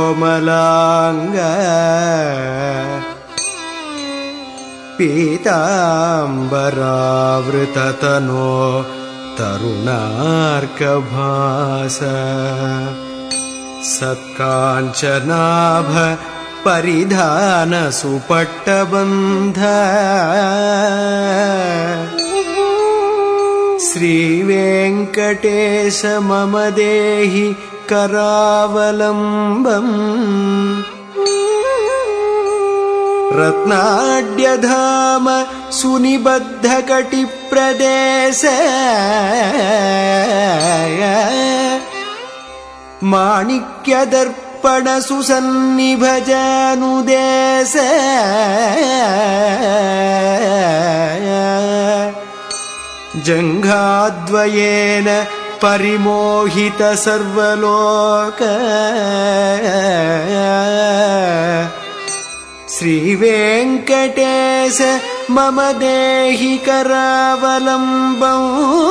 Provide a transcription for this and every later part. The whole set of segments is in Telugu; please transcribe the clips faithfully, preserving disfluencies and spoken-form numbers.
కోమలాంగ పీతాంబరావృతతనో తరుణార్కభాస సత్కాంచనాభ పరిధాన సుపట్టబంధ శ్రీవేంకటేశ మమ దేహి కరావలంబం రత్నాఢ్యధామ సునిబద్ధకటి ప్రదేశ మాణిక్యదర్పణ సుసన్నిభజానుదేశ జంఘాద్వయేన పరిమోహిత సర్వలోక శ్రీవేంకటేశ మమ దేహి కరావలంబం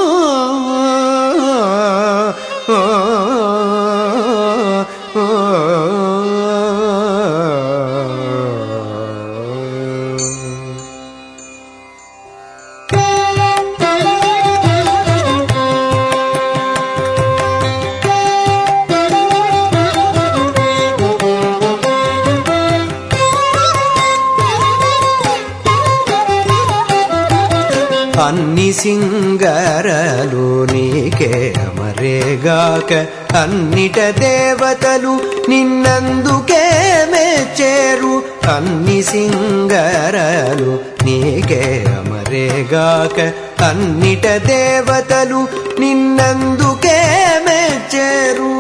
అన్ని సింగారాలు నీకే అమరేగాక అన్నిట దేవతలు నిన్నందుకే మెచ్చేరు అన్ని సింగారాలు నీకే అమరేగాక అన్నిట దేవతలు నిన్నందుకే మెచ్చేరు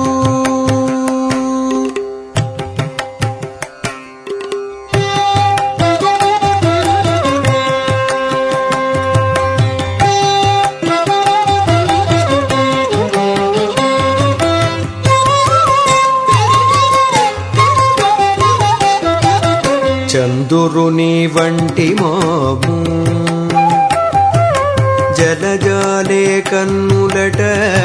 చందురుని వంటి మోము జలజాలే కన్నులట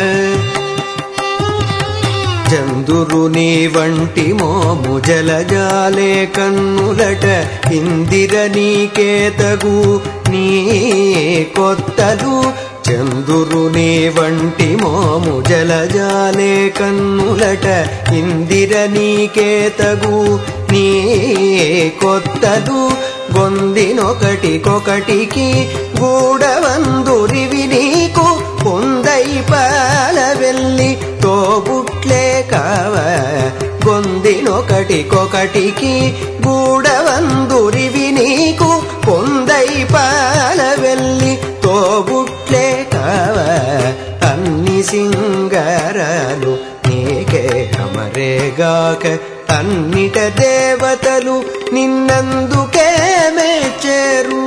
చందురుని వంటి మోము జలజాలే కన్నులట ఇందిర నీకే తగు నీ కొత్తలు చందురుని వంటి మోము జలజాలే కన్నులట ఇందిర నీకే తగు నీ కొత్తలు గొందినొకటికొకటికి గూడవందురివి నీకు పొందై పాల వెళ్ళి తోబుట్లే కావ గొందినొకటికొకటికి గూడవందురివి నీకు పొందై పాల వెళ్ళి తోబుట్లే కావ అన్ని సింగారాలు నీకే అమరేగాక అన్నిట దేవతలు నిన్నందుకే మెచ్చేరు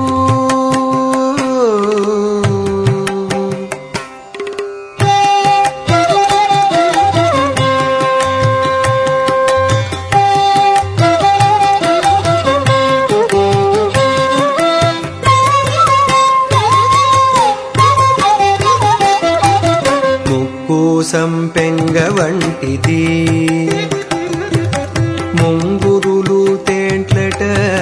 ముక్కు సంపెంగ వంటిది ముంగురులు తేంట్లట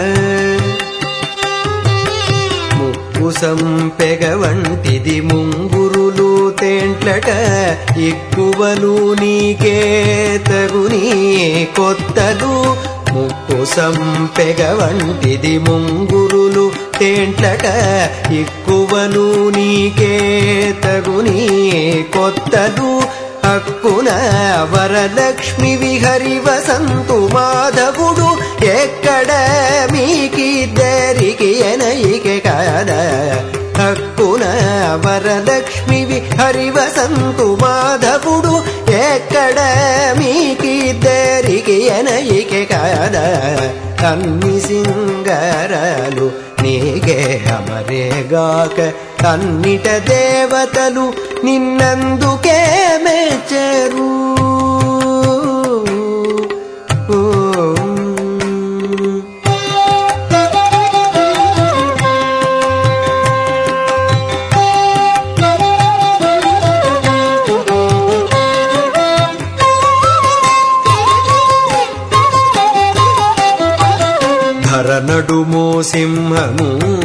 ముక్కు సంపెగ వంటిది ముంగురులు తేంట్లట ఎక్కువలు నీకే తగుని కొత్తలు ముక్కు సంపెగ వంటిది ముంగురులు తేంట్లట ఎక్కువలు నీకే తగుని కొత్తలు హక్కున వరలక్ష్మి విహరి వసంతు మాధవుడు ఎక్కడ మీకిద్దరికి ఎనయికే కాద హక్కున వరలక్ష్మి విహరి వసంతు మాధవుడు ఎక్కడ మీకిద్దరికి ఎనయికే కాద అన్ని సింగారాలు నీకే అమరేగాక అన్నిట దేవతలు నిన్నందుకే మెచ్చేరు నడుమో సింహము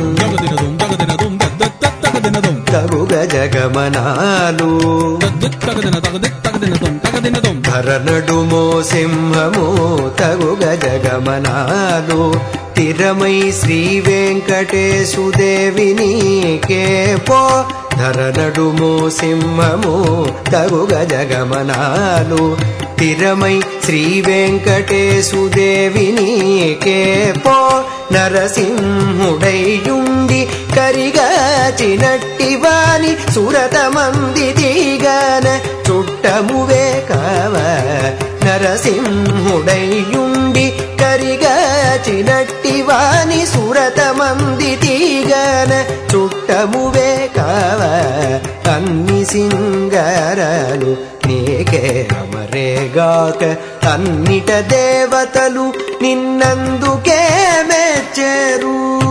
తగుగ జగమనాలు ధర నడుమో సింహము తగుగ జగమనాలు తిరమై శ్రీ వెంకటేశుదేవిని కేపో ధర నడుమో సింహము తగుగ జగమనాలు తిరమై శ్రీ వెంకటేశుదేవిని కేపో నరసింహుడైయుండి కరిగాచినట్టి వాని సురతమంది దిగాన చుట్టమువే కావ నరసింహుడైయుండి కరిగాచినట్టి వాని సురతమంది దిగాన చుట్టమువే కావ అన్ని సింగారాలు నీకే అమరేగాక అన్నిట దేవతలు నిన్నందుకే మెచ్చెరు.